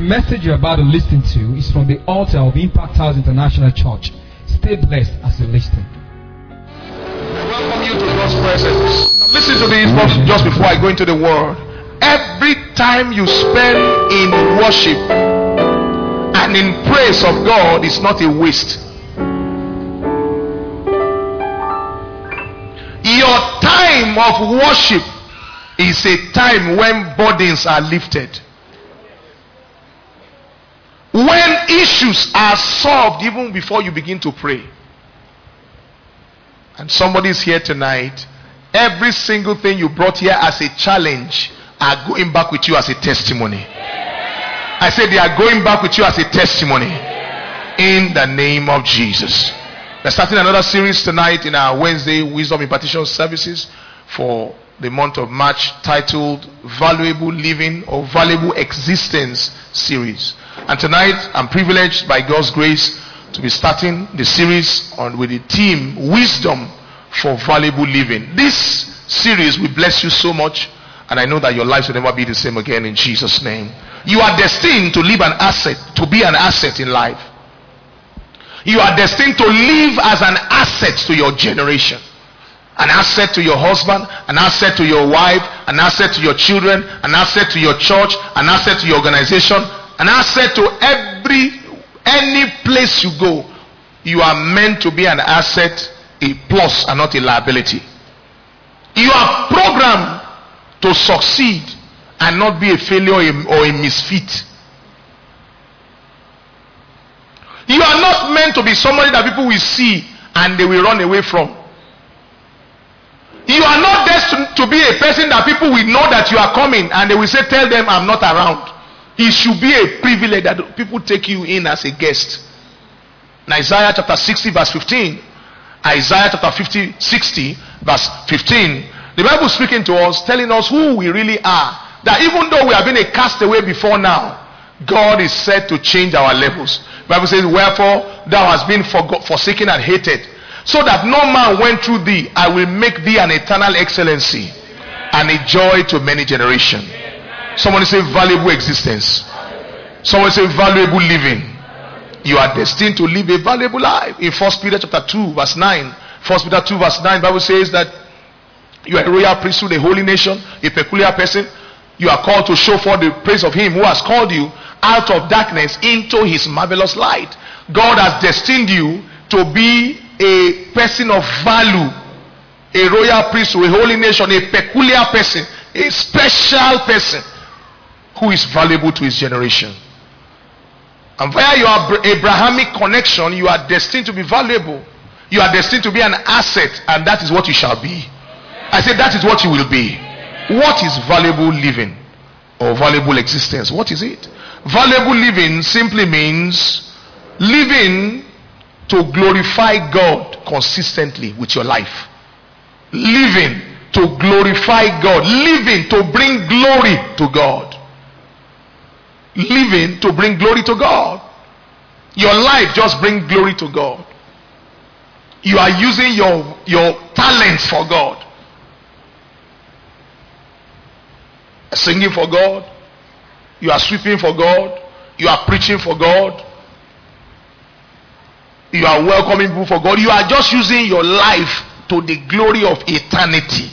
message you're about to listen to is from the altar of Impact House International Church. Stay blessed as you listen. I welcome you to God's presence. Now listen to this just before I go into the word. Every time you spend in worship and in praise of God is not a waste. Your time of worship is a time when burdens are lifted. When issues are solved even before you begin to pray. And somebody is here tonight. Every single thing you brought here as a challenge are going back with you as a testimony. I said they are going back with you as a testimony. In the name of Jesus. We're starting another series tonight in our Wednesday Wisdom Impartition services for the month of March, titled Valuable Living or Valuable Existence series. And tonight I'm privileged by God's grace to be starting the series with the theme Wisdom for Valuable Living. This series will bless you so much, and I know that your lives will never be the same again in Jesus' name. You are destined to live an asset, to be an asset in life. You are destined to live as an asset to your generation. An asset to your husband, an asset to your wife, an asset to your children, an asset to your church, an asset to your organization, an asset to any place you go. You are meant to be an asset, a plus and not a liability. You are programmed to succeed and not be a failure or a misfit. You are not meant to be somebody that people will see and they will run away from. You are not destined to be a person that people will know that you are coming and they will say, tell them I'm not around. It should be a privilege that people take you in as a guest. In Isaiah chapter 60 verse 15, Isaiah chapter 60 verse 15, the Bible is speaking to us, telling us who we really are. That even though we have been a castaway before now, God is set to change our levels. The Bible says, wherefore thou hast been forsaken and hated, so that no man went through thee. I will make thee an eternal excellency and a joy to many generations. Someone say valuable existence. Someone say valuable living. You are destined to live a valuable life. In 1 Peter chapter 2 verse 9, 1 Peter 2 verse 9, the Bible says that you are a royal priesthood, a holy nation, a peculiar person. You are called to show forth the praise of him who has called you out of darkness into his marvelous light. God has destined you to be a person of value, a royal priesthood, a holy nation, a peculiar person, a special person who is valuable to his generation. And via your Abrahamic connection, you are destined to be valuable. You are destined to be an asset, and that is what you shall be. I said that is what you will be. What is valuable living or valuable existence? What is it? Valuable living simply means living to glorify God consistently with your life. Living to glorify God. Living to bring glory to God. Living to bring glory to God. Your life just brings glory to God. You are using your talents for God. Singing for God. You are sweeping for God. You are preaching for God. You are welcoming people for God. You are just using your life to the glory of eternity.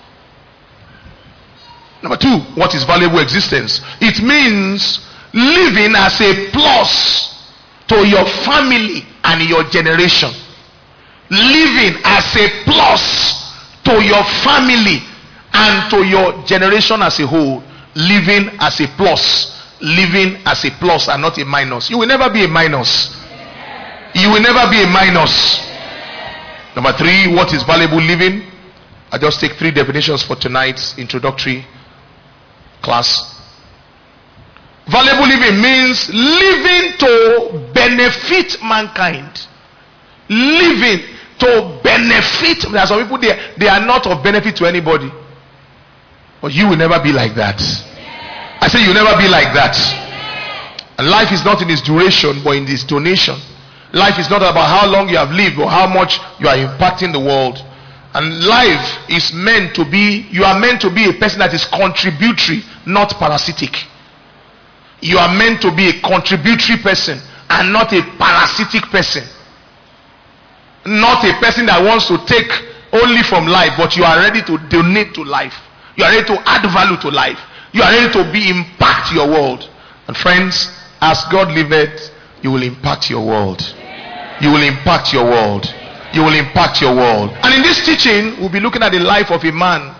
Number 2, what is valuable existence? It means living as a plus to your family and your generation. Living as a plus to your family and to your generation as a whole. Living as a plus. Living as a plus and not a minus. You will never be a minus. You will never be a minus. Number 3, what is valuable living? I just take 3 definitions for tonight's introductory class. Valuable living means living to benefit mankind. Living to benefit. There are some people they are not of benefit to anybody. But you will never be like that. I say you will never be like that. And life is not in its duration, but in its donation. Life is not about how long you have lived or how much you are impacting the world. And life is meant to be, you are meant to be a person that is contributory, not parasitic. You are meant to be a contributory person and not a parasitic person. Not a person that wants to take only from life, but you are ready to donate to life. You are ready to add value to life. You are ready to impact your world. And friends, as God liveth, you will impact your world. You will impact your world. You will impact your world. And in this teaching, we'll be looking at the life of a man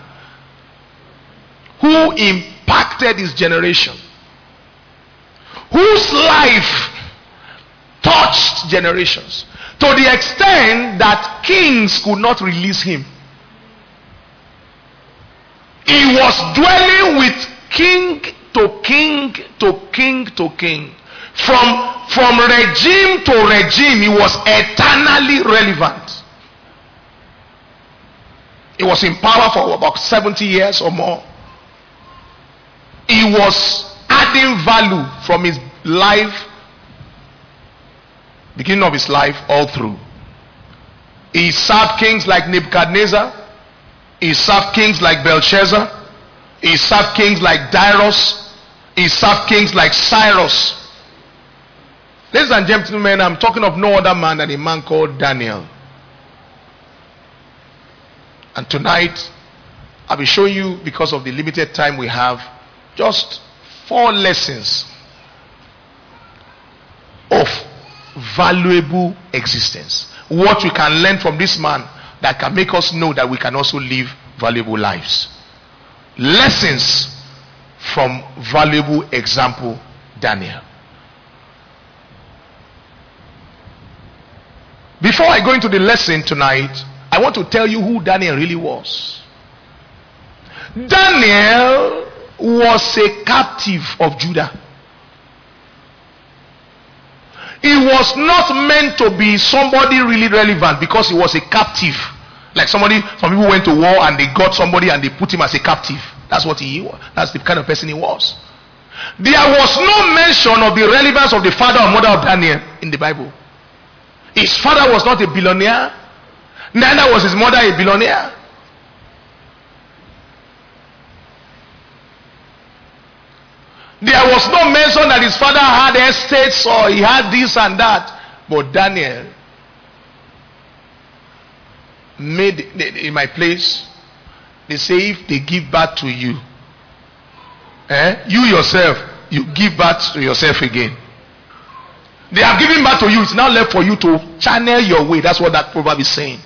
who impacted his generation, whose life touched generations to the extent that kings could not release him. He was dwelling with king to king to king to king. From regime to regime, he was eternally relevant. He was in power for about 70 years or more. He was adding value from his life, beginning of his life, all through. He served kings like Nebuchadnezzar. He served kings like Belshazzar. He served kings like Darius. He served kings like Cyrus. Ladies and gentlemen, I'm talking of no other man than a man called Daniel. And tonight, I'll be showing you, because of the limited time we have, just 4 lessons of valuable existence. What we can learn from this man that can make us know that we can also live valuable lives. Lessons from valuable example, Daniel. Before I go into the lesson tonight, I want to tell you who Daniel really was. Daniel was a captive of Judah. He was not meant to be somebody really relevant because he was a captive. Like some people went to war and they got somebody and they put him as a captive. That's what he was. That's the kind of person he was. There was no mention of the relevance of the father or mother of Daniel in the Bible. His father was not a billionaire, neither was his mother a billionaire. There was no mention that his father had estates or he had this and that. But Daniel made, in my place, they say if they give birth to you, you yourself, you give birth to yourself again. They have given birth to you. It's now left for you to channel your way. That's what that proverb is saying.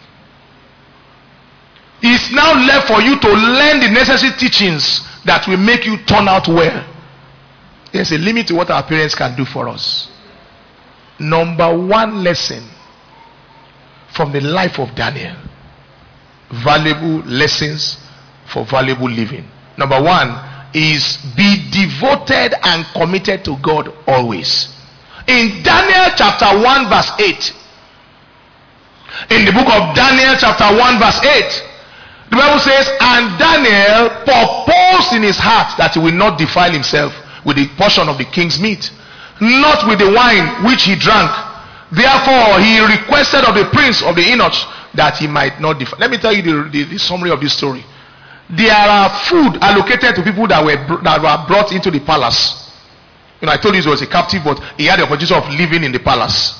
It's now left for you to learn the necessary teachings that will make you turn out well. There's a limit to what our parents can do for us. Number 1 lesson from the life of Daniel. Valuable lessons for valuable living. Number 1 is be devoted and committed to God always. In Daniel chapter 1 verse 8, in the book of Daniel chapter 1 verse 8, the Bible says, and Daniel purposed in his heart that he will not defile himself with the portion of the king's meat, not with the wine which he drank. Therefore he requested of the prince of the eunuchs that he might not defile. Let me tell you the summary of this story. There are food allocated to people that were brought into the palace. You know, I told you he was a captive, but he had the opportunity of living in the palace.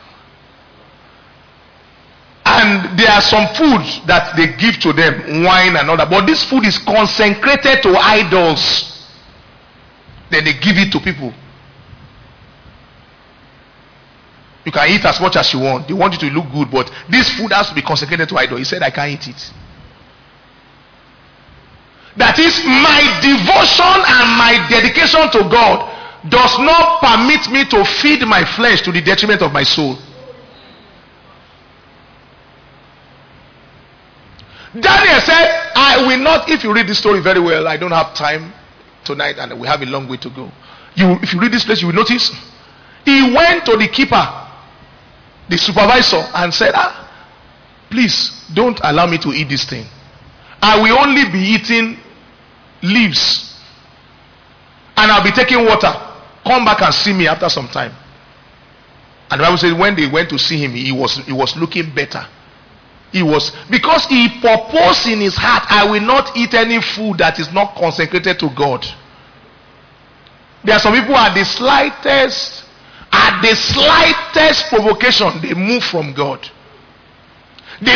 And there are some foods that they give to them, wine and all that. But this food is consecrated to idols. Then they give it to people. You can eat as much as you want. They want you to look good, but this food has to be consecrated to idols. He said, I can't eat it. That is, my devotion and my dedication to God does not permit me to feed my flesh to the detriment of my soul. Daniel said, I will not. If you read this story very well, I don't have time tonight and we have a long way to go. If you read this place, you will notice he went to the keeper, the supervisor, and said, please don't allow me to eat this thing. I will only be eating leaves and I'll be taking water. Come back and see me after some time. And the Bible says when they went to see him, he was looking better. Because he purposed in his heart, I will not eat any food that is not consecrated to God. There are some people at the slightest provocation, they move from God. The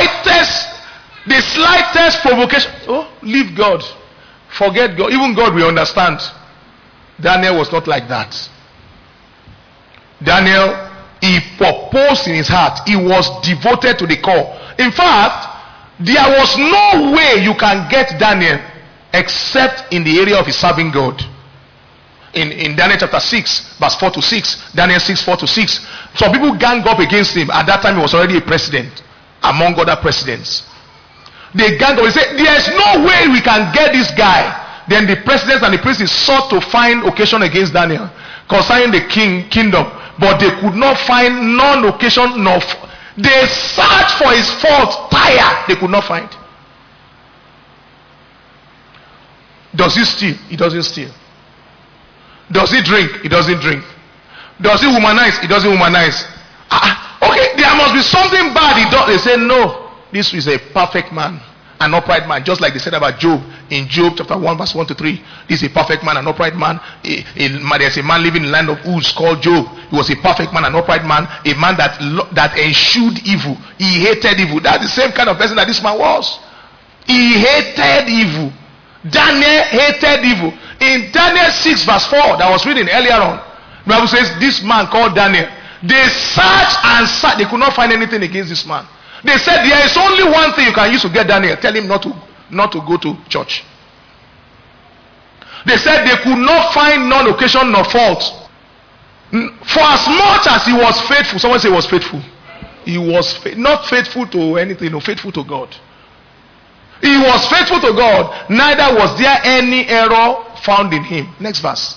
slightest provocation, oh, leave God, forget God. Even God will understand. Daniel was not like that. Daniel, he purposed in his heart. He was devoted to the core. In fact, there was no way you can get Daniel except in the area of his serving God. In Daniel chapter 6, verse 4 to 6, Daniel 6, 4 to 6, some people gang up against him. At that time, he was already a president among other presidents. They gang up and say, there's no way we can get this guy. Then the presidents and the princes sought to find occasion against Daniel concerning the kingdom, but they could not find none occasion nor they searched for his fault, tired, they could not find. Does he steal? He doesn't steal. Does he drink? He doesn't drink. Does he womanize? He doesn't womanize. Okay, there must be something bad he does. They say no, this is a perfect man, an upright man, just like they said about Job in Job chapter 1 verse 1 to 3. This is a perfect man, an upright man. There's a man living in the land of Uz called Job. He was a perfect man, an upright man, a man that eschewed evil. He hated evil. That's the same kind of person that this man was. He hated evil. Daniel hated evil. In Daniel 6 verse 4 that I was reading earlier on, the Bible says this man called Daniel, they searched and searched, they could not find anything against this man. They said there is only one thing you can use to get Daniel. Tell him not to go to church. They said they could not find none occasion nor fault. For as much as he was faithful, someone say he was faithful. He was not faithful to anything, no, faithful to God. He was faithful to God, neither was there any error found in him. Next verse.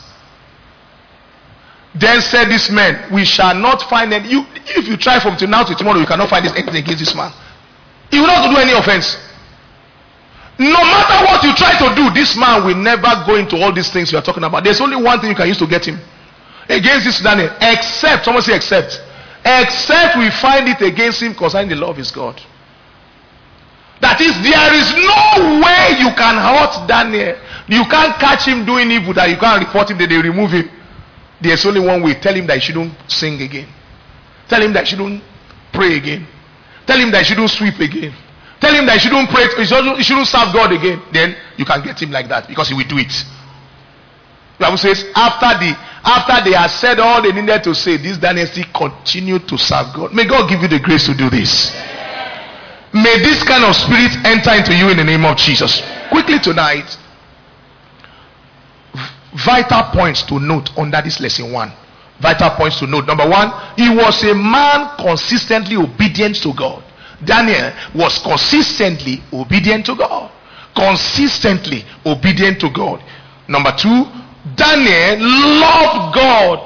Then said this man, we shall not find any. If you try from now to tomorrow, you cannot find anything against this man. He will not do any offense. No matter what you try to do, this man will never go into all these things we are talking about. There's only one thing you can use to get him against this Daniel, except, someone say except we find it against him concerning the law of his God. That is, there is no way you can hurt Daniel. You can't catch him doing evil that you can't report him, that they remove him. There's only one way. Tell him that he shouldn't sing again. Tell him that he shouldn't pray again. Tell him that he shouldn't sweep again. Tell him that he shouldn't pray, he shouldn't serve God again. Then you can get him like that, because he will do it. The Bible says after they had said all they needed to say, this dynasty continued to serve God. May God give you the grace to do this. May this kind of spirit enter into you in the name of Jesus. Quickly tonight, vital points to note under this lesson 1. Vital points to note. Number 1, he was a man consistently obedient to God. Daniel was consistently obedient to God. Consistently obedient to God. Number 2, Daniel loved God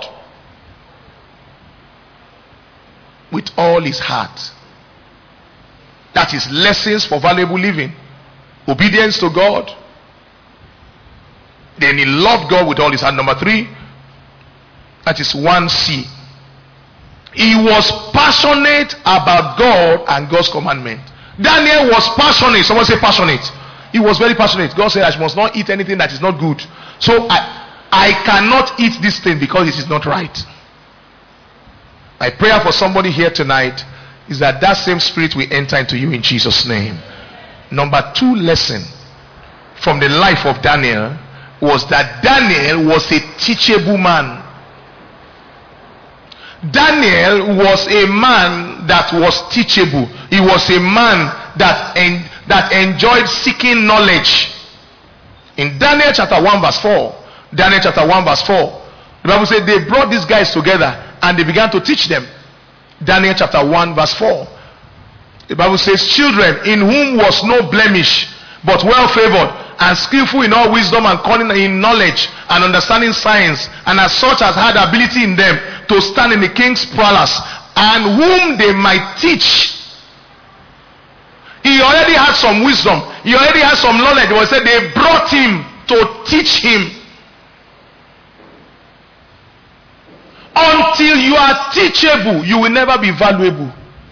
with all his heart. That is lessons for valuable living. Obedience to God. Then he loved God with all his heart. Number 3, that is 1C. He was passionate about God and God's commandment. Daniel was passionate. Someone say passionate. He was very passionate. God said, I must not eat anything that is not good. So I cannot eat this thing because it is not right. My prayer for somebody here tonight is that same spirit will enter into you in Jesus' name. Number 2 lesson from the life of Daniel was that Daniel was a teachable man. Daniel was a man that was teachable. He was a man that enjoyed seeking knowledge. In Daniel chapter 1 verse 4, the Bible said they brought these guys together and they began to teach them. Daniel chapter 1 verse 4. The Bible says, children in whom was no blemish, but well favored and skillful in all wisdom and cunning in knowledge and understanding science, and as such as had ability in them to stand in the king's palace, and whom they might teach. He already had some wisdom. He already had some knowledge. They said they brought him to teach him. Until you are teachable, you will never be valuable.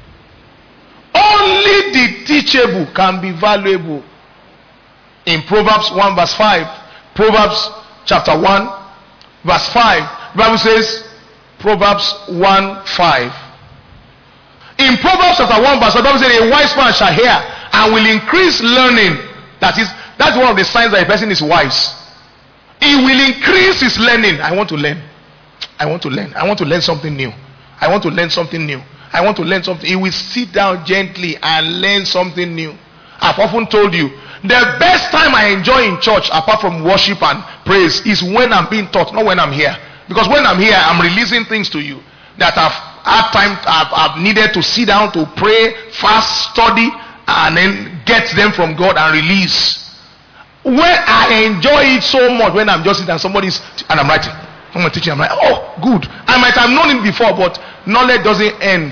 Only the teachable can be valuable. In Proverbs 1 verse 5, Proverbs chapter 1 Verse 5. The Bible says, Proverbs 1:5. In Proverbs chapter 1 verse 5, the Bible says, a wise man shall hear and will increase learning. That's one of the signs that a person is wise. He will increase his learning. I want to learn. I want to learn. I want to learn something new. I want to learn something new. I want to learn something. He will sit down gently and learn something new. I've often told you, the best time I enjoy in church, apart from worship and praise, is when I'm being taught, not when I'm here. Because when I'm here, I'm releasing things to you that I've had time, I've needed to sit down to pray, fast, study, and then get them from God and release. When I enjoy it so much, when I'm just sitting and somebody's, and I'm writing, I'm teaching, I'm like, oh, good. I might have known it before, but knowledge doesn't end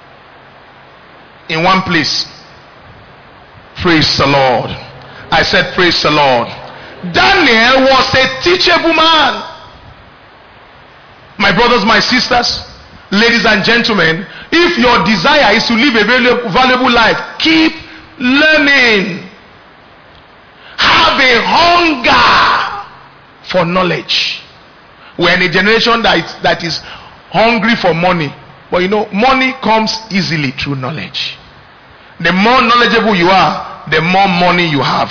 in one place. Praise the Lord. I said, praise the Lord. Daniel was a teachable man. My brothers, my sisters, ladies and gentlemen, if your desire is to live a valuable life, keep learning. Have a hunger for knowledge. We're in a generation that is hungry for money. But you know, money comes easily through knowledge. The more knowledgeable you are, the more money you have.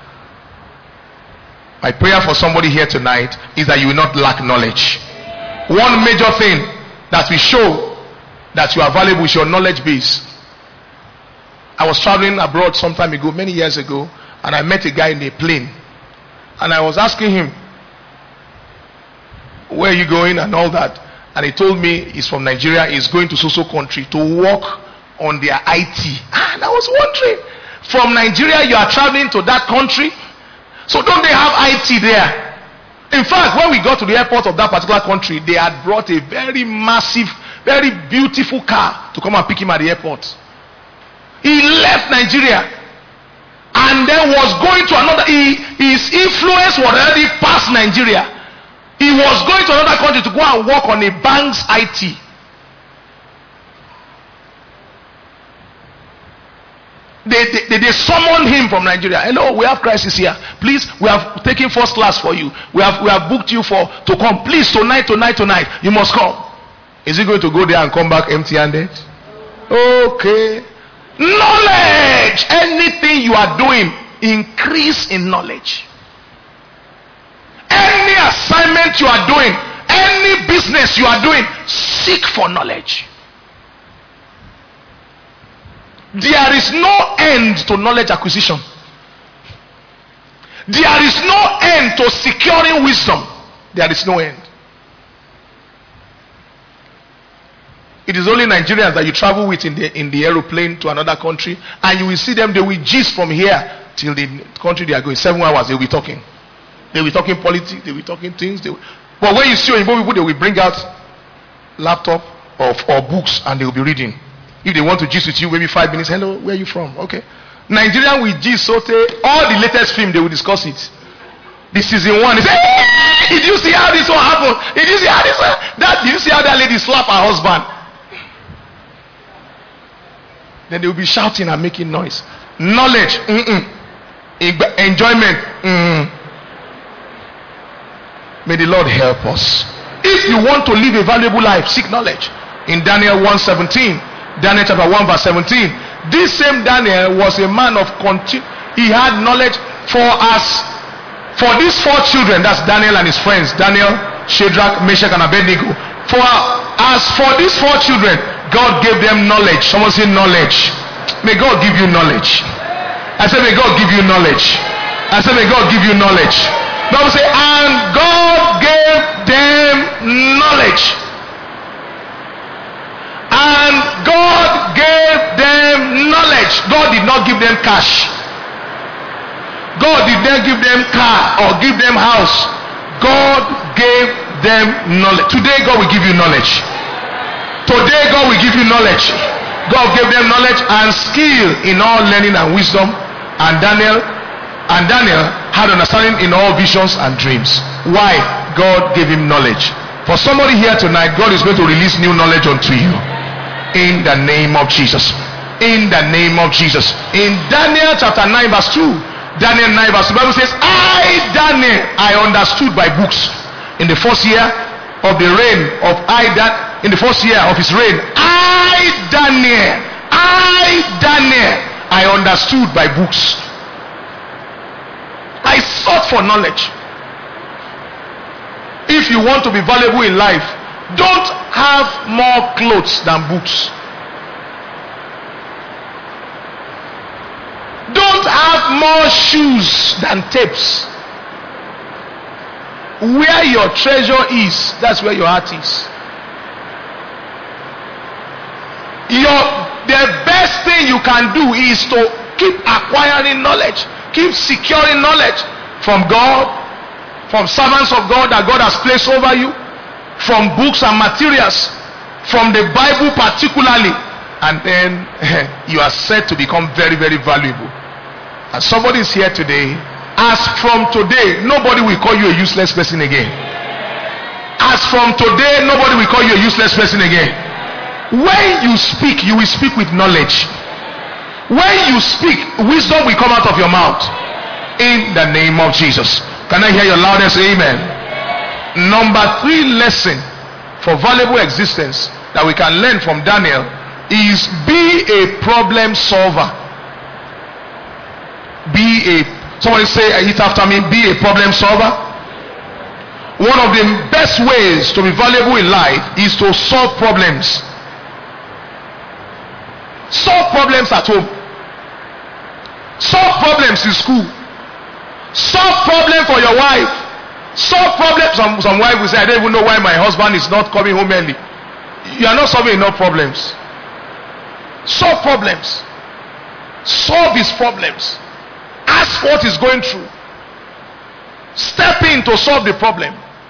My prayer for somebody here tonight is that you will not lack knowledge. One major thing that will show that you are valuable is your knowledge base. I was traveling abroad some time ago, many years ago, and I met a guy in a plane. And I was asking him, where are you going and all that? And he told me he's from Nigeria, he's going to so-so country to work on their IT. And I was wondering, from Nigeria you are traveling to that country? So don't they have IT there? In fact, when we got to the airport of that particular country, they had brought a very massive, very beautiful car to come and pick him at the airport. He left Nigeria and then was going to another. His influence was already past Nigeria. He was going to another country to go and work on a bank's IT. They summoned him from Nigeria. Hello, we have crisis here. Please, we have taken first class for you. We have booked you to come. Please, tonight, you must come. Is he going to go there and come back empty-handed? Okay. Knowledge. Anything you are doing, increase in knowledge. Any assignment you are doing, any business you are doing, seek for knowledge. There is no end to knowledge acquisition. There is no end to securing wisdom. There is no end. It is only Nigerians that you travel with in the aeroplane to another country, and you will see them, they will gist from here till the country they are going. 7 hours they will be talking. They will be talking politics, they will be talking things. But when you see Oyinbo people, they will bring out laptop or books and they will be reading. If they want to gist with you, maybe 5 minutes. Hello, where are you from? Okay. Nigerian will gist, all the latest film, they will discuss it. The season 1, they say, hey, did you see how this one happened? Did you see how this one? Did you see how that lady slapped her husband? Then they will be shouting and making noise. Knowledge, enjoyment, May the Lord help us. If you want to live a valuable life, seek knowledge. In Daniel 1:17, Daniel chapter 1 verse 17, this same Daniel was a man of he had knowledge for these 4 children. That's Daniel and his friends, Daniel, Shadrach, Meshach and Abednego. For these 4 children, God gave them knowledge. Someone say knowledge. May God give you knowledge. I said, may God give you knowledge. I said, may God give you knowledge. Bible say, and God gave them knowledge. And God gave them knowledge. God did not give them cash. God did not give them car or give them house. God gave them knowledge. Today God will give you knowledge. Today God will give you knowledge. God gave them knowledge and skill in all learning and wisdom. And Daniel had understanding in all visions and dreams. Why? God gave him knowledge. For somebody here tonight, God is going to release new knowledge unto you. In the name of Jesus. In the name of Jesus. In Daniel chapter 9 verse 2. Daniel 9 verse 2. The Bible says, Daniel, I understood by books. In the first year of the reign of in the first year of his reign, Daniel, I understood by books. I sought for knowledge. If you want to be valuable in life, don't have more clothes than books. Don't have more shoes than tapes. Where your treasure is, that's where your heart is. The best thing you can do is to keep acquiring knowledge, keep securing knowledge from God, from servants of God that God has placed over you, from books and materials, from the Bible particularly, and then you are set to become very, very valuable. And somebody is here today. As from today, nobody will call you a useless person again. As from today, nobody will call you a useless person again. When you speak, you will speak with knowledge. When you speak, wisdom will come out of your mouth. In the name of Jesus. Can I hear your loudest amen? Number 3 lesson for valuable existence that we can learn from Daniel is be a problem solver. Somebody say it after me. Be a problem solver. One of the best ways to be valuable in life is to solve problems. Solve problems at home. Solve problems in school. Solve problems for your wife. Solve problems. Some wife will say, I don't even know why my husband is not coming home early. You are not solving enough problems. Solve problems. Solve his problems. Ask what he's going through. Step in to solve the problem.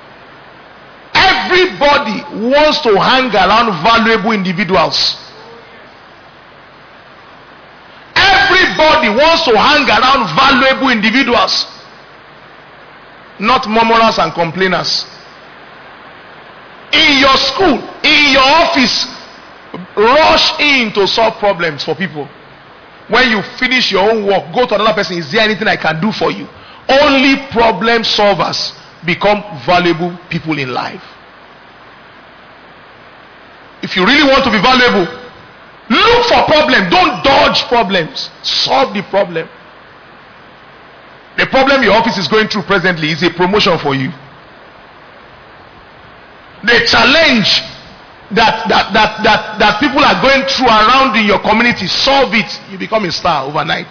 Everybody wants to hang around valuable individuals. Everybody wants to hang around valuable individuals, not murmurers and complainers. In your school, in your office, rush in to solve problems for people. When you finish your own work, go to another person. Is there anything I can do for you? Only problem solvers become valuable people in life. If you really want to be valuable, look for problems. Don't dodge problems. Solve the problem. The problem your office is going through presently is a promotion for you. The challenge that people are going through around in your community, solve it. You become a star overnight.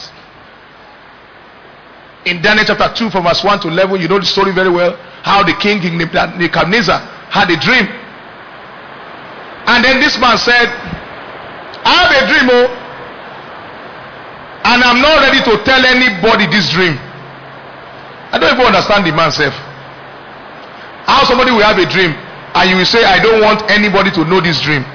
In Daniel chapter 2 from verse 1 to 11, you know the story very well. How the king Nebuchadnezzar had a dream. And then this man said, I have a dream, and I'm not ready to tell anybody this dream. I don't even understand the man self. How somebody will have a dream and you will say, I don't want anybody to know this dream.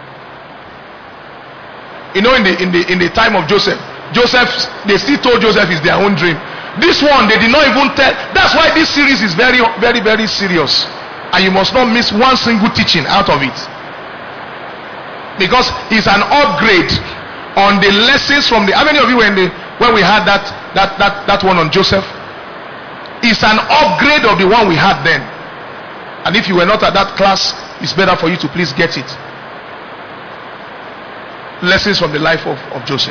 You know, in the time of Joseph, they still told Joseph it's their own dream. This one they did not even tell. That's why this series is very, very, very serious, and you must not miss one single teaching out of it, because it's an upgrade on the lessons from the. How many of you when we had that one on Joseph? It's an upgrade of the one we had then. And if you were not at that class, it's better for you to please get it. Lessons from the life of Joseph.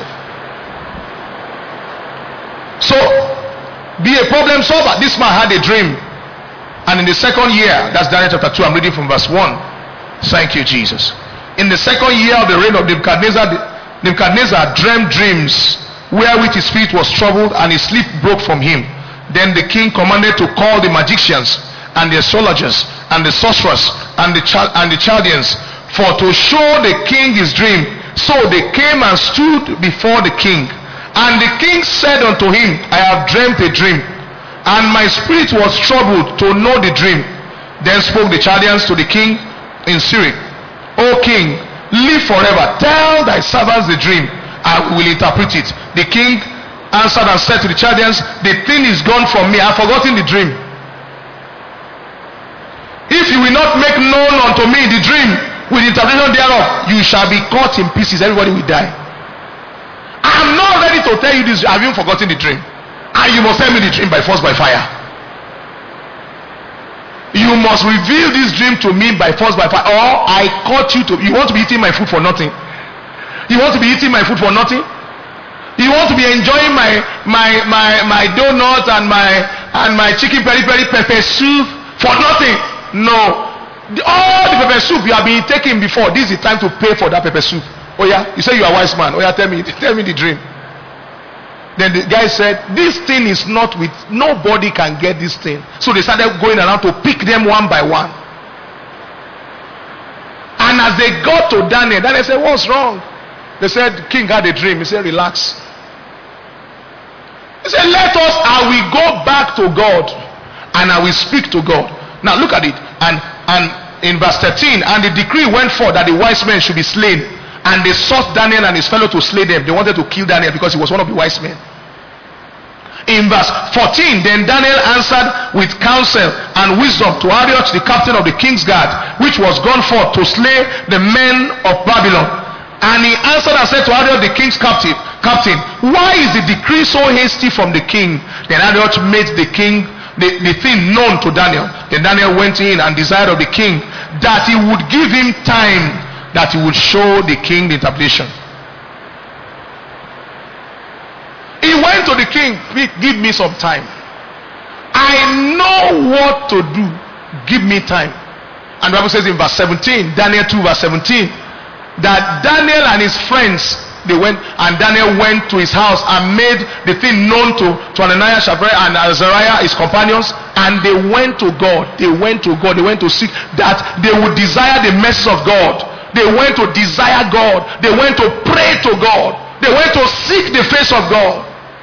So, be a problem solver. This man had a dream, and in the second year, that's Daniel chapter 2, I'm reading from verse 1. Thank you, Jesus. In the second year of the reign of Nebuchadnezzar dreamed dreams wherewith his spirit was troubled, and his sleep broke from him. Then the king commanded to call the magicians and the astrologers and the sorcerers and the Chaldeans, for to show the king his dream. So they came and stood before the king. And the king said unto him, I have dreamt a dream, and my spirit was troubled to know the dream. Then spoke the Chaldeans to the king in Syriac, O king, live forever. Tell thy servants the dream, I will interpret it. The king answered and said to the Chaldeans, the thing is gone from me. I have forgotten the dream. If you will not make known unto me the dream with the interpretation thereof, you shall be cut in pieces. Everybody will die. I am not ready to tell you this. I have even forgotten the dream, and you must tell me the dream by force, by fire. You you must reveal this dream to me by force, by fire, or I caught you to. You want to be eating my food for nothing? You want to be eating my food for nothing? You want to be enjoying my donut and my chicken peri peri pepper soup for nothing? No. All the pepper soup you have been taking before, this is the time to pay for that pepper soup. Oh yeah, you say you are a wise man. Oh yeah, tell me the dream. Then the guy said, this thing is not with, nobody can get this thing. So they started going around to pick them one by one. And as they got to Daniel, Daniel said, what's wrong? They said, king had a dream. He said, relax. He said, I will go back to God and I will speak to God. Now look at it. And in verse 13, and the decree went forth that the wise men should be slain. And they sought Daniel and his fellow to slay them. They wanted to kill Daniel because he was one of the wise men. In verse 14, then Daniel answered with counsel and wisdom to Arioch, the captain of the king's guard, which was gone forth to slay the men of Babylon. And he answered and said to Arioch, the king's captain, why is the decree so hasty from the king? Then Arioch made the king the thing known to Daniel. Then Daniel went in and desired of the king that he would give him time, that he would show the king the interpretation. He went to the king, give me some time. I know what to do. Give me time. And the Bible says in verse 17, Daniel 2 verse 17, that Daniel and his friends, they went, and Daniel went to his house and made the thing known to Ananias, Shadrach, and Azariah, his companions, and they went to God. They went to God. They went to seek that they would desire the mercy of God. They went to desire God. They went to pray to God. They went to seek the face of God.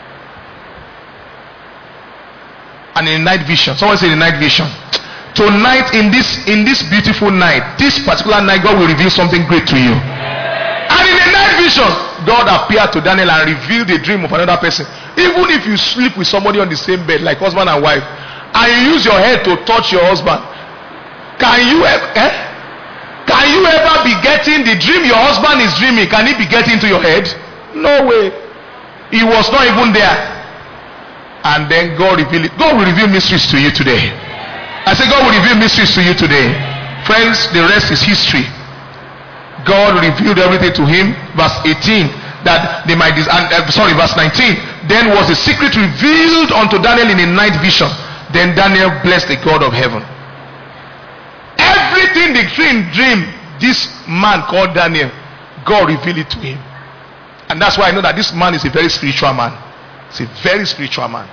And in the night vision, someone say the night vision. Tonight, in this beautiful night, this particular night, God will reveal something great to you. And in the night vision, God appeared to Daniel and revealed the dream of another person. Even if you sleep with somebody on the same bed, like husband and wife, and you use your head to touch your husband, can you ever be getting the dream your husband is dreaming? Can it be getting into your head? No way. He was not even there. And then God revealed it. God will reveal mysteries to you today. I say God will reveal mysteries to you today. Friends, the rest is history. God revealed everything to him. Verse 18, that they might verse 19. Then was the secret revealed unto Daniel in a night vision. Then Daniel blessed the God of heaven. Everything the dream, this man called Daniel, God revealed it to him. And that's why I know that this man is a very spiritual man. It's a very spiritual man.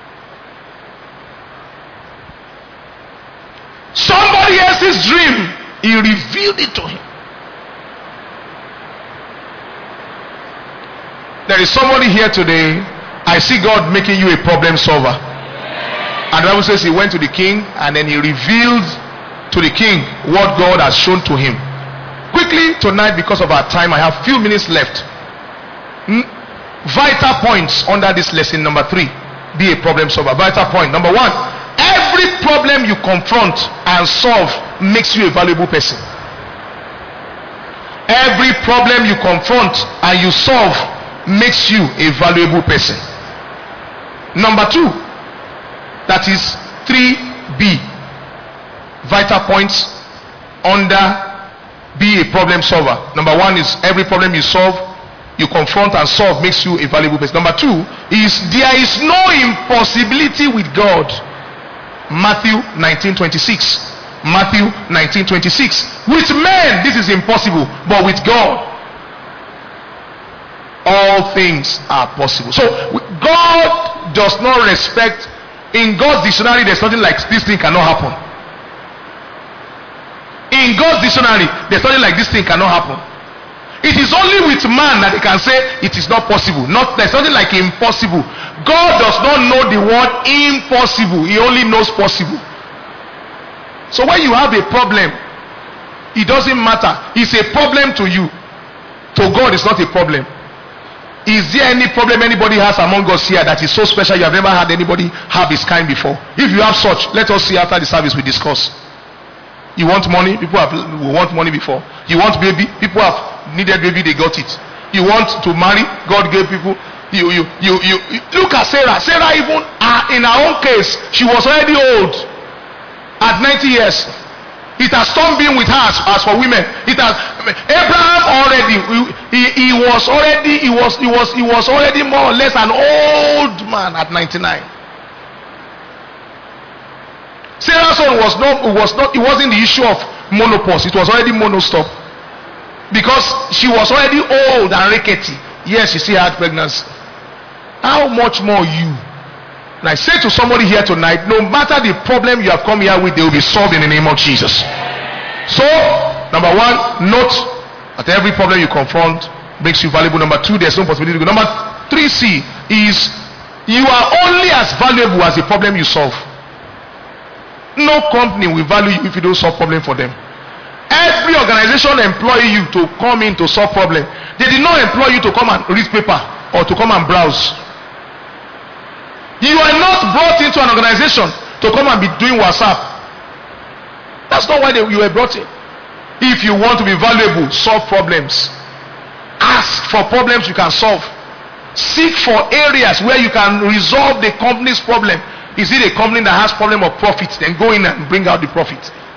Somebody else's dream, he revealed it to him. There is somebody here today, I see God making you a problem solver. And the Bible says he went to the king and then he revealed to the king what God has shown to him. Quickly tonight, because of our time, I have few minutes left. Vital points under this lesson. Number 3, be a problem solver. Vital point number 1, every problem you confront and solve makes you a valuable person. Every problem you confront and you solve makes you a valuable person. Number 2, that is 3B, vital points under be a problem solver. Number 1 is every problem you solve, you confront and solve makes you a valuable person. Number 2 is there is no impossibility with God. Matthew 19:26. Matthew 19:26. With men this is impossible, but with God all things are possible. So God does not respect, in God's dictionary there's nothing like this thing cannot happen. In God's dictionary there's nothing like this thing cannot happen. It is only with man that they can say it is not possible. There's nothing like impossible. God does not know the word impossible. He only knows possible. So when you have a problem, it doesn't matter. It's a problem to you. To God it's not a problem. Is there any problem anybody has among us here that is so special you have never had anybody have his kind before? If you have such, let us see after the service we discuss. You want money? People have want money before. You want baby? People have needed baby, they got it. You want to marry? God gave people. You look at Sarah. Sarah, even in her own case, she was already old. at 90 years. It has stopped being with her as for women. It has Abraham already. He was already more or less an old man at 99. Sarah's son it wasn't the issue of menopause. It was already monostop, because she was already old and rickety. Yes, she still had pregnancy. How much more you? And I say to somebody here tonight, no matter the problem you have come here with, they will be solved in the name of Jesus. So, number one, note that every problem you confront makes you valuable. Number two, there's no possibility to go. Number 3C is you are only as valuable as the problem you solve. No company will value you if you don't solve problem for them. Every organization employ you to come in to solve problem. They did not employ you to come and read paper or to come and browse. You are not brought into an organization to come and be doing WhatsApp. That's not why you were brought in. If you want to be valuable, solve problems. Ask for problems you can solve. Seek for areas where you can resolve the company's problem. Is it a company that has problem of profit? Then go in and bring out the profit.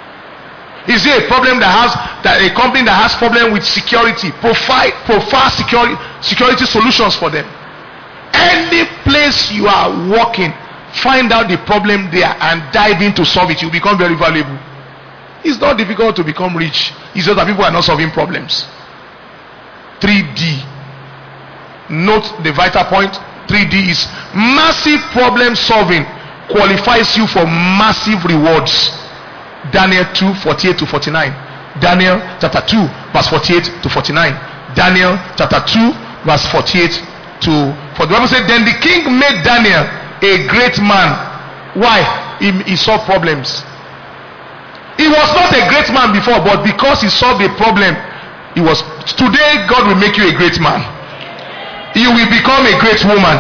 Is it a problem a company that has problem with security? Provide security solutions for them. Any place you are working, find out the problem there and dive in to solve it. You become very valuable. It's not difficult to become rich. It's just that people are not solving problems. 3D. Note the vital point. 3D is massive problem solving qualifies you for massive rewards. Daniel 2:48 to 49. Daniel chapter 2 verse 48 to 49. Daniel chapter 2 verse 48 to 40. The Bible said, then the king made Daniel a great man. Why? He solved problems. He was not a great man before, but because he solved a problem, today God will make you a great man. You will become a great woman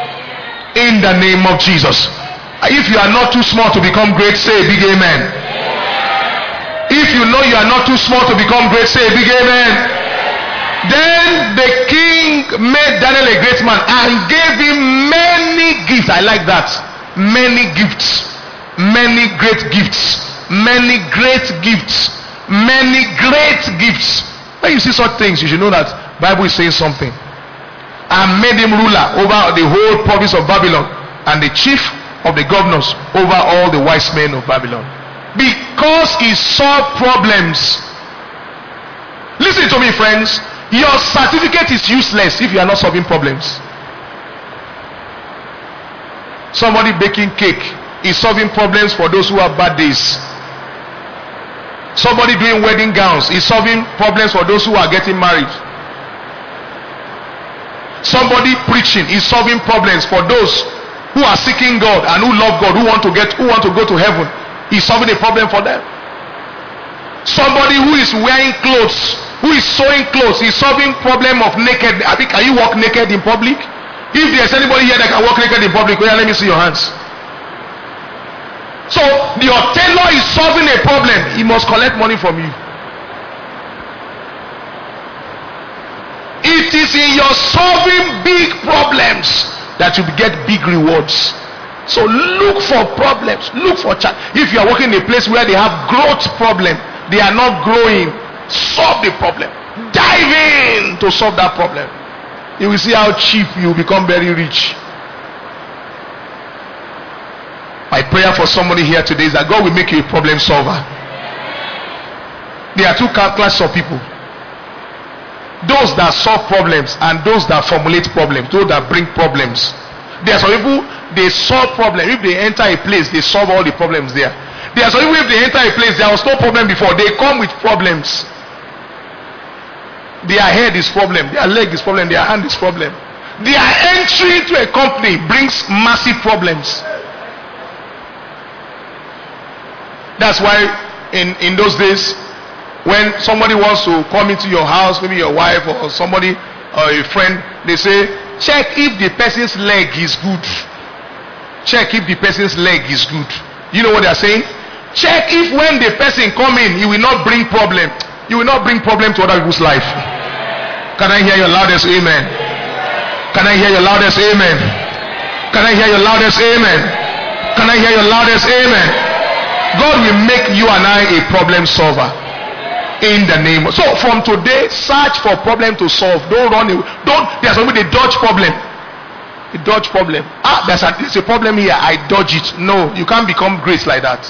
in the name of Jesus. If you are not too small to become great, say a big amen. If you know you are not too small to become great, say a big amen. Then the king made Daniel a great man and gave him many gifts. I like that. Many gifts. Many great gifts. Many great gifts. Many great gifts. When you see such things, you should know that Bible is saying something. And made him ruler over the whole province of Babylon, and the chief of the governors over all the wise men of Babylon. Because he solved problems. Listen to me, friends. Your certificate is useless if you are not solving problems. Somebody baking cake is solving problems for those who have bad days. Somebody doing wedding gowns is solving problems for those who are getting married. Somebody preaching is solving problems for those who are seeking God and who love God, who want to go to heaven. He's solving a problem for them. Somebody who is wearing clothes, who is sewing clothes, is solving problem of naked. I think, can you walk naked in public? If there's anybody here that can walk naked in public, well, let me see your hands. So your tailor is solving a problem. He must collect money from you. It is in your solving big problems that you get big rewards. So look for problems. Look for if you are working in a place where they have growth problem, they are not growing, solve the problem. Dive in to solve that problem. You will see how cheap you become very rich. My prayer for somebody here today is that God will make you a problem solver. There are two classes of people. Those that solve problems and those that formulate problems, those that bring problems. There are some people, they solve problems. If they enter a place, they solve all the problems there. There are some people, if they enter a place, there was no problem before, they come with problems. Their head is problem, their leg is problem, their hand is problem. Their entry into a company brings massive problems. That's why in those days, when somebody wants to come into your house, maybe your wife or somebody or a friend, they say, check if the person's leg is good. Check if the person's leg is good. You know what they are saying? Check if when the person come in, he will not bring problem. You will not bring problem to other people's life. Can I hear your loudest amen? Can I hear your loudest amen? Can I hear your loudest amen? Can I hear your loudest amen? God will make you and I a problem solver. In the name of, so from today, search for problem to solve. Don't run away. There's somebody they dodge problem. A dodge problem. There's a problem here. I dodge it. No, you can't become great like that.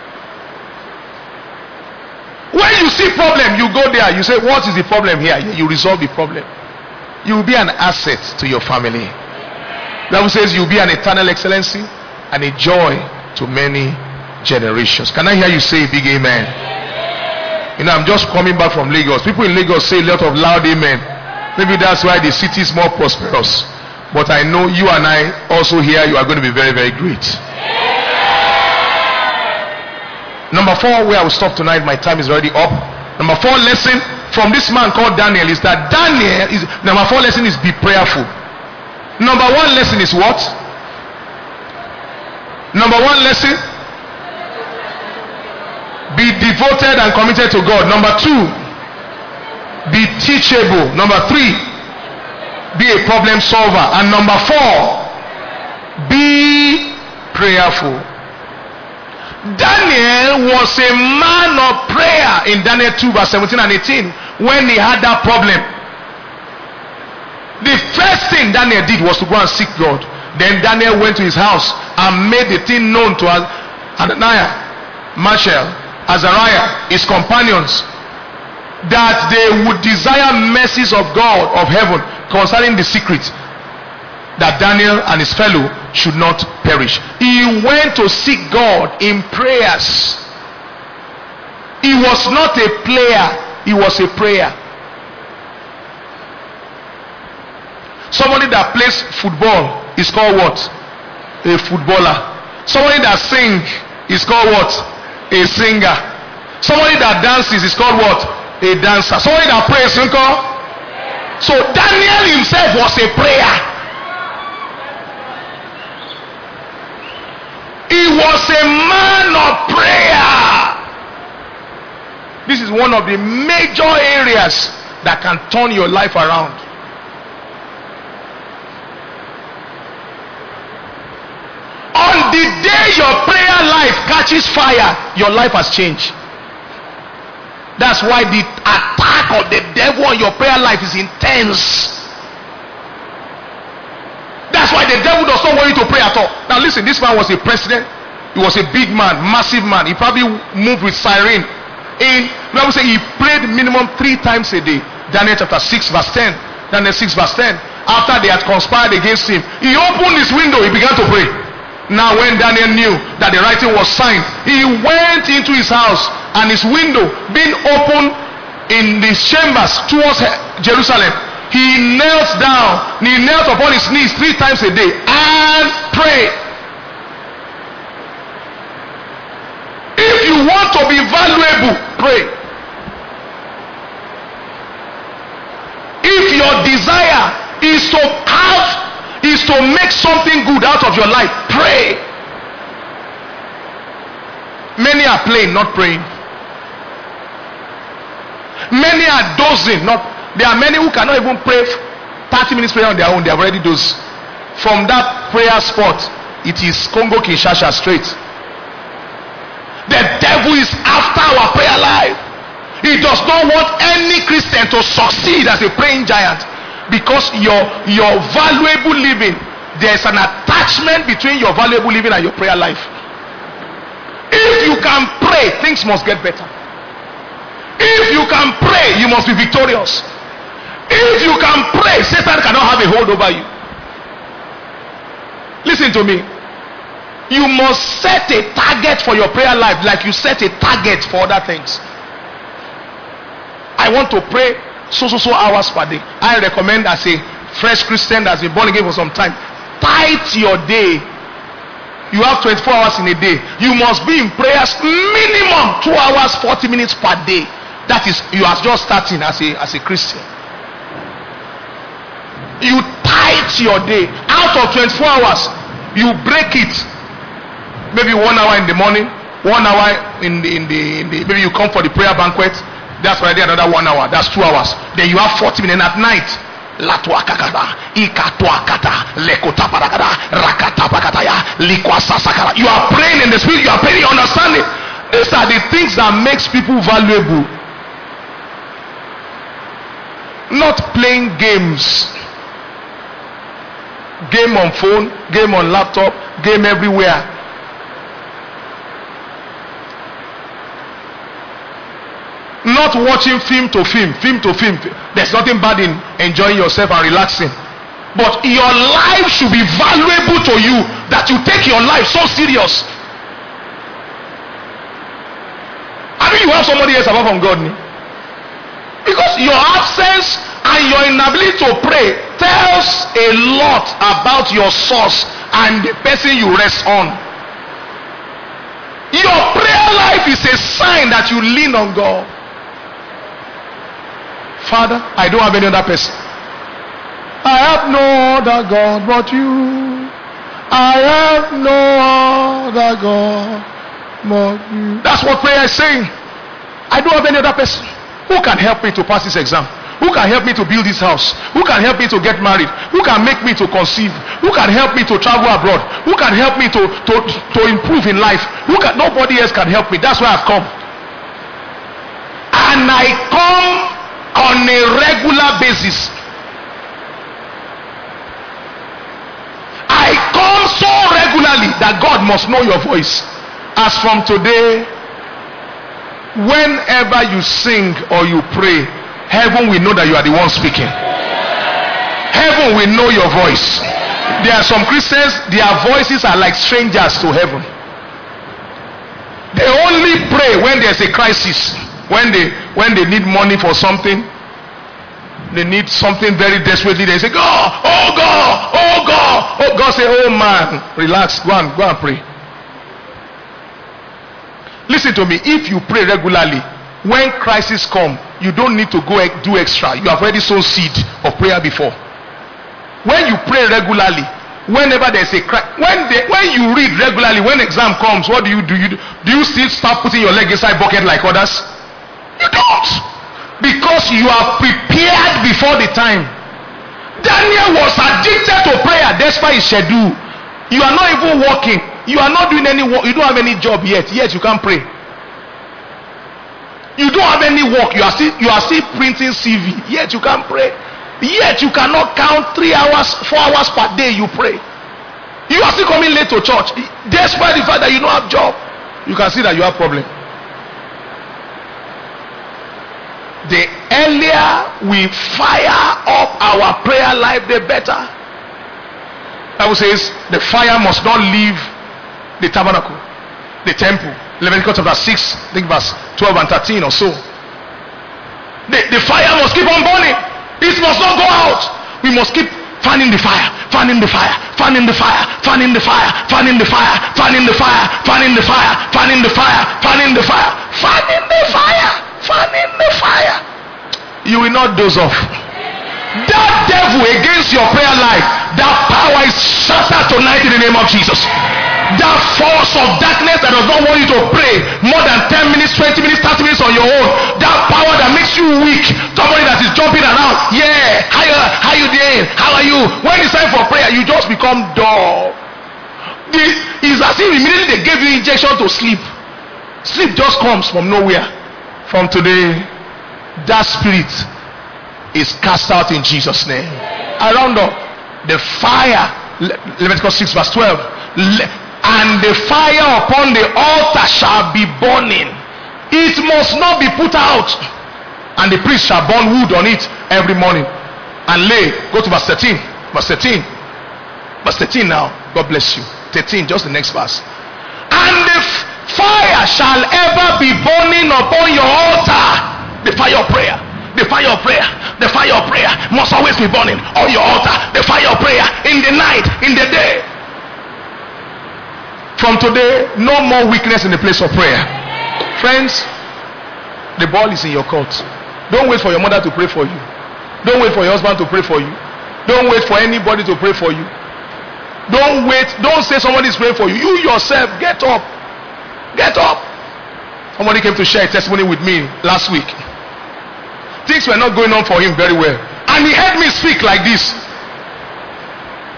When you see problem, you go there. You say, what is the problem here? You resolve the problem. You will be an asset to your family. The Bible says you will be an eternal excellency and a joy to many generations. Can I hear you say a big amen? You know, I'm just coming back from Lagos. People in Lagos say a lot of loud amen. Maybe that's why the city is more prosperous. But I know you and I also here, you are going to be very, very great. Number 4, where I will stop tonight, my time is already up. Number 4 lesson from this man called Daniel is that number 4 lesson is be prayerful. Number 1 lesson is what? Number 1 lesson, be devoted and committed to God. Number 2, be teachable. Number 3, be a problem solver. And number 4, be prayerful. Daniel was a man of prayer in Daniel 2 verse 17 and 18 when he had that problem. The first thing Daniel did was to go and seek God. Then Daniel went to his house and made the thing known to Ananiah, Mishael, Azariah, his companions, that they would desire mercies of God of heaven concerning the secret, that Daniel and his fellow should not perish. He went to seek God in prayers. He was not a player, he was a prayer. Somebody that plays football is called what? A footballer. Somebody that sings is called what? A singer. Somebody that dances is called what? A dancer. Somebody that prays is called. So Daniel himself was a prayer. He was a man of prayer. This is one of the major areas that can turn your life around. On the day your prayer life catches fire, your life has changed. That's why the attack of the devil on your prayer life is intense. That's why the devil does not want you to pray at all. Now listen, this man was a president. He was a big man, massive man. He probably moved with siren. The Bible says he prayed minimum 3 times a day. Daniel chapter 6 verse 10. Daniel 6 verse 10. After they had conspired against him, he opened his window, he began to pray. Now when Daniel knew that the writing was signed, he went into his house, and his window being open in the chambers towards Jerusalem, he knelt down, he knelt upon his knees 3 times a day and prayed. If you want to be valuable, pray. If your desire is to make something good out of your life, pray. Many are playing, not praying. Many are dozing, there are many who cannot even pray 30 minutes prayer on their own. They have already dozed. From that prayer spot, it is Congo Kinshasa straight. The devil is after our prayer life. He does not want any Christian to succeed as a praying giant, because your valuable living, there's an attachment between your valuable living and your prayer life. If you can pray, things must get better. If you can pray, you must be victorious. If you can pray, Satan cannot have a hold over you. Listen to me. You must set a target for your prayer life like you set a target for other things. I want to pray so hours per day. I recommend, as a fresh Christian that's been born again for some time, tithe your day. You have 24 hours in a day. You must be in prayers minimum 2 hours 40 minutes per day. That is, you are just starting as a Christian. You tithe your day. Out of 24 hours, you break it. Maybe 1 hour in the morning, 1 hour in the maybe you come for the prayer banquet. That's already another 1 hour. That's 2 hours. Then you have 40 minutes at night. You are praying in the spirit, you are praying understanding. These are the things that makes people valuable. Not playing games. Game on phone, game on laptop, game everywhere. Not watching film to film. There's nothing bad in enjoying yourself and relaxing. But your life should be valuable to you, that you take your life so serious. I mean, you have somebody else apart from God. Because your absence and your inability to pray tells a lot about your source and the person you rest on. Your prayer life is a sign that you lean on God. Father, I don't have any other person. I have no other God but you. I have no other God but you. That's what prayer is saying. I don't have any other person. Who can help me to pass this exam? Who can help me to build this house? Who can help me to get married? Who can make me to conceive? Who can help me to travel abroad? Who can help me to improve in life? Nobody else can help me. That's why I've come. And I come on a regular basis. I come so regularly that God must know your voice. As from today, whenever you sing or you pray, heaven will know that you are the one speaking. Heaven will know your voice. There are some Christians, their voices are like strangers to heaven. They only pray when there's a crisis. When they need money for something, they need something very desperately, they say, God, oh God, oh God. Oh God, say, oh man, relax, go and pray. Listen to me, if you pray regularly, when crisis come, you don't need to go do extra. You have already sown seed of prayer before. When you pray regularly, whenever there's a crisis, when you read regularly, when exam comes, what do? Do you still start putting your leg inside bucket like others? You don't. Because you are prepared before the time. Daniel was addicted to prayer despite his schedule. You are not even working. You are not doing any work. You don't have any job yet you can't pray. You don't have any work. You are still printing CV, yet you can't pray. Yet you cannot count 3 hours, 4 hours per day you pray. You are still coming late to church despite the fact that you don't have job. You can see that you have problem. The earlier we fire up our prayer life, the better. Bible says the fire must not leave the tabernacle, the temple. Leviticus chapter 6, I think verse 12 and 13 or so. The fire must keep on burning. It must not go out. We must keep fanning the fire, fanning the fire, fanning the fire, fanning the fire, fanning the fire, fanning the fire, fanning the fire, fanning the fire, fanning the fire, fanning the fire, fanning the fire. You will not doze off. That devil against your prayer life, that power is shattered tonight in the name of Jesus. That force of darkness that does not want you to pray more than 10 minutes, 20 minutes, 30 minutes on your own. That power that makes you weak. Somebody that is jumping around. Yeah, how you doing? How are you? When it's time for prayer, you just become dull. It's as if immediately they gave you injection to sleep. Sleep just comes from nowhere. From today, that spirit is cast out in Jesus' name. I round up. The fire, Leviticus 6 verse 12. And the fire upon the altar shall be burning. It must not be put out. And the priest shall burn wood on it every morning. And lay, go to verse 13. Verse 13. Verse 13 now. God bless you. 13, just the next verse. And the fire shall ever be burning upon your altar. The fire of prayer. The fire of prayer. The fire of prayer must always be burning on your altar. The fire of prayer in the night, in the day. From today, no more weakness in the place of prayer. Friends, the ball is in your court. Don't wait for your mother to pray for you. Don't wait for your husband to pray for you. Don't wait for anybody to pray for you. Don't wait. Don't say somebody is praying for you. You yourself, get up. Get up. Somebody came to share a testimony with me last week. Things were not going on for him very well. And he heard me speak like this.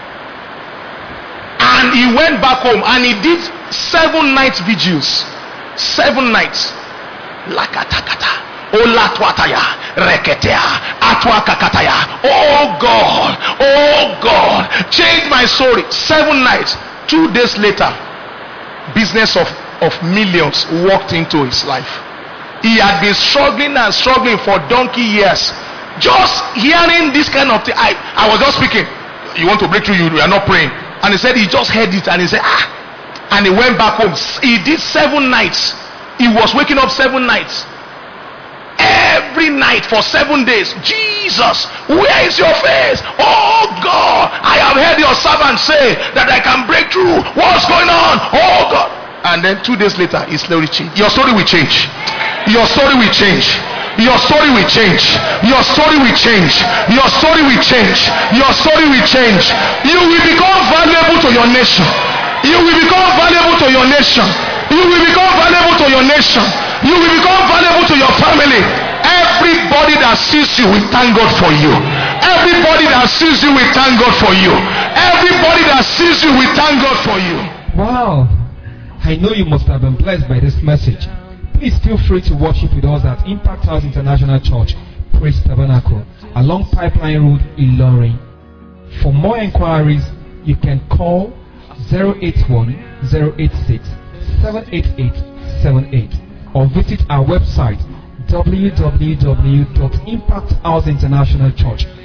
And he went back home and he did 7 night vigils. 7 nights. Lakatakata. Olatwataya, reketea, atwakakataya. Oh God, change my story. 7 nights. 2 days later, business of millions walked into his life. He had been struggling and struggling for donkey years. Just hearing this kind of thing, I was just speaking. You want to break through, you are not praying. And he said he just heard it and he said, and he went back home. He did 7 nights. He was waking up 7 nights. Every night for 7 days. Jesus, where is your face? Oh God, I have heard your servant say that I can break through. What's going on? Oh God. And then 2 days later, his story changed. Your story will change. Your story will change. Your story will change. Your story will change. Your story will change. Your story will change. You will become valuable to your nation. You will become valuable to your nation. You will become valuable to your nation. You will become valuable to your family. Everybody that sees you will thank God for you. Everybody that sees you will thank God for you. Everybody that sees you will thank God for you. Wow. I know you must have been blessed by this message. Please feel free to worship with us at Impact House International Church, Praise Tabernacle, along Pipeline Road, Ilorin. For more inquiries, you can call 081-086-78878 or visit our website www.impacthouseinternationalchurch.com.